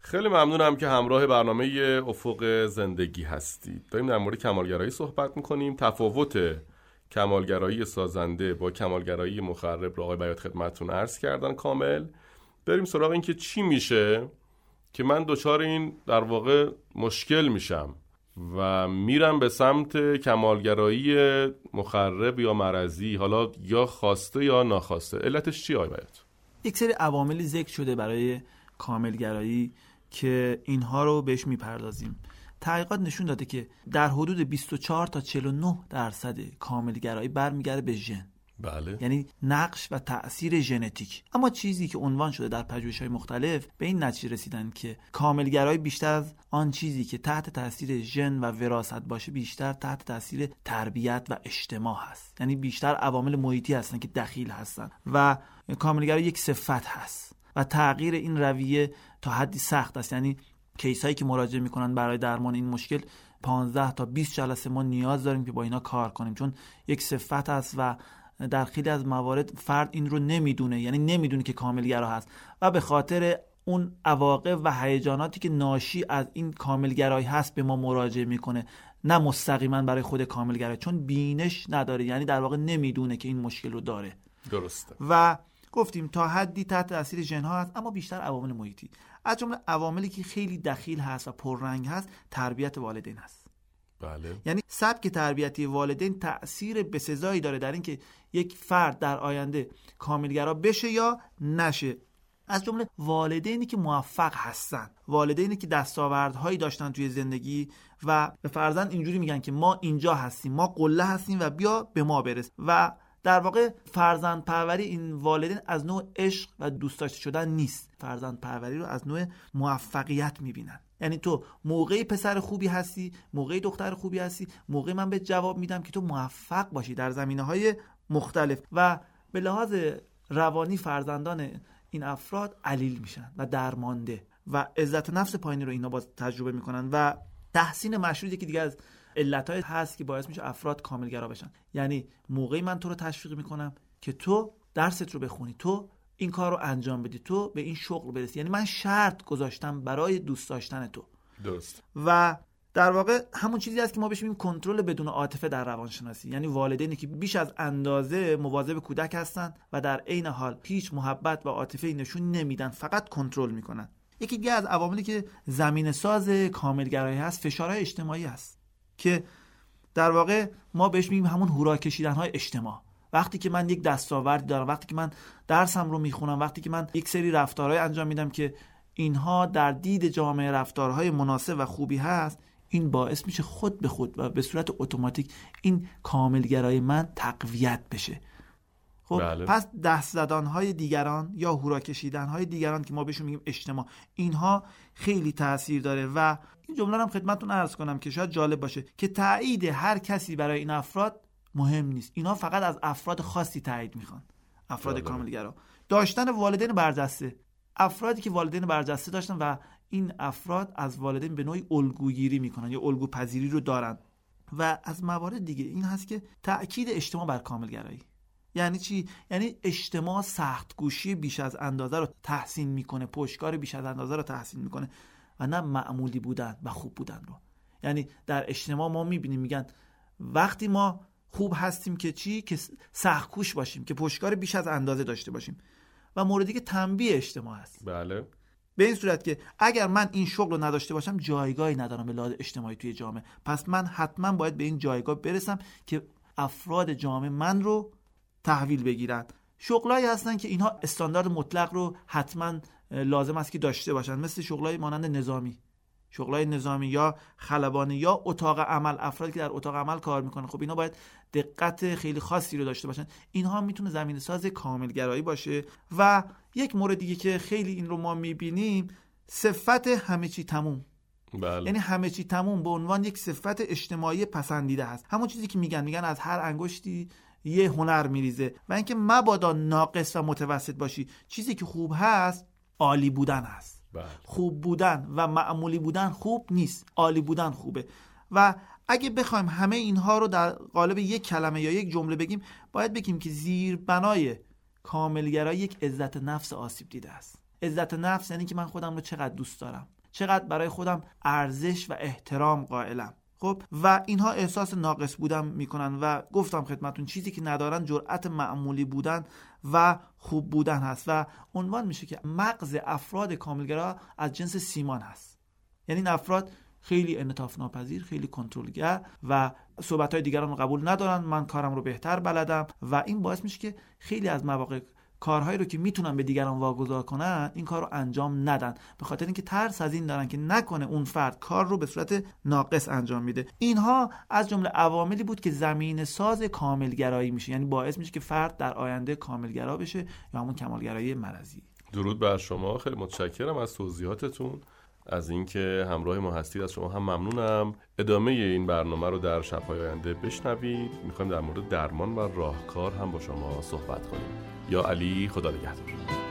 خیلی ممنونم که همراه برنامه افق زندگی هستید. داریم در مورد کمالگرایی صحبت میکنیم. تفاوت کمالگرایی سازنده با کمالگرایی مخرب رو آقای بیات خدمتتون عرض کردن کامل. بریم سراغ این که چی میشه که من دچار این در واقع مشکل میشم و میرم به سمت کمالگرایی مخرب یا مرضی، حالا یا خواسته یا ناخواسته. علتش چیه آقای بیات؟ یک سری عواملی ذکر شده برای کاملگرایی که اینها رو بهش میپردازیم. تحقیقات نشون داده که در حدود 24 تا 49% کاملگرایی برمیگرده به ژن. بله. یعنی نقش و تأثیر ژنتیک. اما چیزی که عنوان شده در پژوهش‌های مختلف به این نتیجه رسیدن که کاملگرایی بیشتر از آن چیزی که تحت تأثیر ژن و وراثت باشه بیشتر تحت تأثیر تربیت و اجتماع هست. یعنی بیشتر عوامل محیطی هستن که دخیل هستن و کاملگرایی یک صفت هست و تغییر این رویه تا حدی سخت است. یعنی کیسایی که مراجعه میکنن برای درمان این مشکل 15 تا 20 جلسه ما نیاز داریم که با اینا کار کنیم، چون یک صفت است و در خیلی از موارد فرد این رو نمیدونه، یعنی نمیدونه که کاملگرا هست و به خاطر اون عواقب و هیجاناتی که ناشی از این کاملگرایی هست به ما مراجعه میکنه، نه مستقیما برای خود کاملگرایی، چون بینش نداره، یعنی در واقع نمیدونه که این مشکل رو داره. درسته. و گفتیم تا حدی تحت تاثیر ژن ها هست، اما بیشتر عوامل محیطی. از جمله عواملی که خیلی دخیل هست و پررنگ هست تربیت والدین هست. بله. یعنی سبک تربیتی والدین تأثیر بسزایی داره در این که یک فرد در آینده کاملگرا بشه یا نشه. از جمله والدینی که موفق هستن، والدینی که دستاوردهایی داشتن توی زندگی و به فرزند اینجوری میگن که ما اینجا هستیم، ما قله هستیم و بیا به ما برس. و در واقع فرزند پروری این والدین از نوع عشق و دوست داشته شدن نیست، فرزند پروری رو از نوع موفقیت میبینن. یعنی تو موقعی پسر خوبی هستی، موقعی دختر خوبی هستی، موقعی من به جواب میدم که تو موفق باشی در زمینه‌های مختلف. و به لحاظ روانی فرزندان این افراد علیل میشن و درمانده و عزت نفس پایینی رو اینا باز تجربه میکنن و تحسین مشروطی که دیگه از علتای هست که باعث میشه افراد کاملگرا بشن. یعنی موقعی من تو رو تشویق میکنم که تو درست رو بخونی، تو این کار رو انجام بدی، تو به این شغل برسی، یعنی من شرط گذاشتم برای دوست داشتن تو. درست. و در واقع همون چیزی است که ما بهش میگیم کنترل بدون عاطفه در روانشناسی. یعنی والدینی که بیش از اندازه مواظب کودک هستن و در عین حال هیچ محبت و عاطفه‌ای نشون نمیدن، فقط کنترل میکنن. یکی دیگه از عواملی که زمینه ساز کاملگرایی هست فشارهای اجتماعی هست که در واقع ما بهش میگیم همون هورا کشیدن‌های اجتماع. وقتی که من یک دستاوردی دارم، وقتی که من درسم رو میخونم، وقتی که من یک سری رفتارهای انجام میدم که اینها در دید جامعه رفتارهای مناسب و خوبی هست، این باعث میشه خود به خود و به صورت اتوماتیک این کاملگرایی من تقویت بشه. خب بله. پس دست زدن‌های دیگران یا هورا کشیدن‌های دیگران که ما بهشون میگیم اجتماع، اینها خیلی تأثیر داره. و این جمله رو هم خدمتتون عرض کنم که شاید جالب باشه که تایید هر کسی برای این افراد مهم نیست. اینا فقط از افراد خاصی تایید میخوان. افراد کاملگرا داشتن والدین برجسته، افرادی که والدین برجسته داشتن و این افراد از والدین به نوعی الگوگیری میکنن یا الگو پذیری رو دارن. و از موارد دیگه این هست که تأکید اجتماع بر کاملگرایی. یعنی چی؟ یعنی اجتماع سخت گوشی بیش از اندازه رو تحسین میکنه، پشتکار بیش از اندازه رو تحسین میکنه و نه معمولی بودن و خوب بودن رو. یعنی در اجتماع ما میبینیم میگن وقتی ما خوب هستیم که چی؟ که سخت کوش باشیم، که پشتکار بیش از اندازه داشته باشیم. و موردی که تنبیه اجتماع هست. بله. به این صورت که اگر من این شغل رو نداشته باشم جایگاهی ندارم به لحاظ اجتماعی توی جامعه، پس من حتما باید به این جایگاه برسم که افراد جامعه من رو تحویل بگیرن. شغلایی هستن که اینها استاندارد مطلق رو حتما لازم است که داشته باشن، مثل شغلای مانند نظامی، شغلای نظامی یا خلبانی یا اتاق عمل، افرادی که در اتاق عمل کار میکنن. خب اینا باید دقت خیلی خاصی رو داشته باشن. اینها میتونه زمینه ساز کاملگرایی باشه. و یک مورد دیگه که خیلی این رو ما میبینیم، صفت همه چی تموم. بله. یعنی همه چی تموم به عنوان یک صفت اجتماعی پسندیده هست. همون چیزی که میگن از هر انگشتی یه هنر میریزه و اینکه مبادا ناقص و متوسط باشی. چیزی که خوب هست عالی بودن هست. بله. خوب بودن و معمولی بودن خوب نیست، عالی بودن خوبه. و اگه بخوایم همه اینها رو در قالب یک کلمه یا یک جمله بگیم، باید بگیم که زیربنای کاملگرایی یک عزت نفس آسیب دیده است. عزت نفس یعنی که من خودم رو چقدر دوست دارم، چقدر برای خودم ارزش و احترام قائلم. خب و اینها احساس ناقص بودن میکنن و گفتم خدمتون چیزی که ندارن جرأت معمولی بودن و خوب بودن هست و عنوان میشه که مغز افراد کاملگرا از جنس سیمان هست. یعنی این افراد خیلی انعطاف ناپذیر، خیلی کنترلگر و صحبت‌های دیگران رو قبول ندارن، من کارم رو بهتر بلدم و این باعث میشه که خیلی از مواقع کارهایی رو که میتونن به دیگران واگذار کنن این کار رو انجام ندن، به خاطر اینکه ترس از این دارن که نکنه اون فرد کار رو به صورت ناقص انجام میده. اینها از جمله عواملی بود که زمینه ساز کاملگرایی میشه، یعنی باعث میشه که فرد در آینده کاملگرا بشه یا همون کمالگرایی مرضی. درود بر شما، خیلی متشکرم از توضیحاتتون، از اینکه همراه ما هستید. از شما هم ممنونم. ادامه این برنامه رو در شب‌های آینده بشنوید. می‌خوایم در مورد درمان و راهکار هم با شما صحبت کنیم. یا علی، خدا نگهدار.